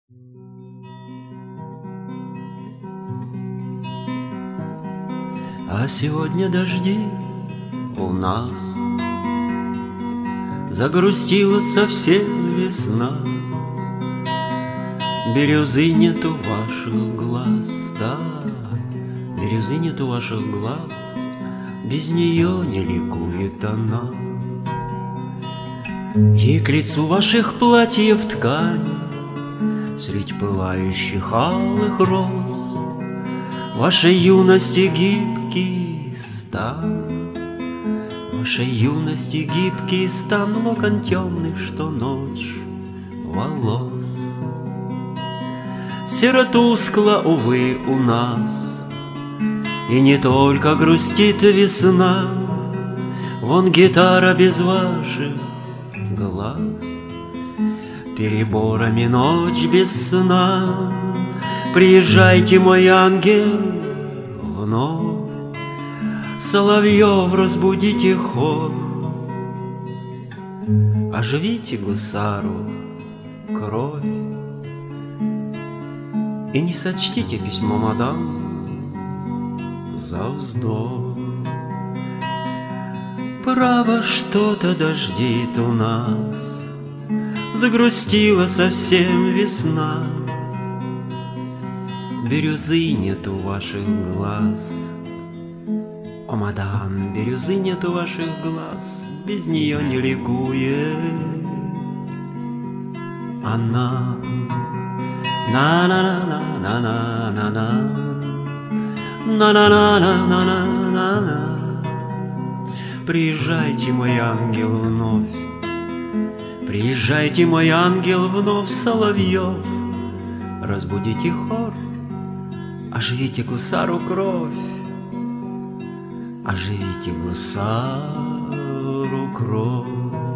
А сегодня дожди у нас, загрустила совсем весна. Бирюзы нет у ваших глаз, да, бирюзы нет у ваших глаз, без нее не ликует она. Ей к лицу ваших платьев ткань, средь пылающих алых роз, вашей юности гибкий стан, вашей юности гибкий стан, локон темный, что ночь волос. Серо-тускло, увы, у нас, и не только грустит весна. Вон гитара без ваших глаз, переборами ночь без сна. Приезжайте, мой ангел, вновь, соловьев разбудите хор, оживите гусару кровь. И не сочтите письмо, мадам, за вздох. Право, что-то дождит у нас, загрустила совсем весна. Бирюзы нет у ваших глаз, о, мадам, бирюзы нет у ваших глаз, без нее не ликует она. На-на-на-на-на-на-на-на, на-на-на-на-на-на-на. Приезжайте, мой ангел, вновь, приезжайте, мой ангел, вновь, соловьев, разбудите хор, оживите гусару кровь, оживите гусару кровь.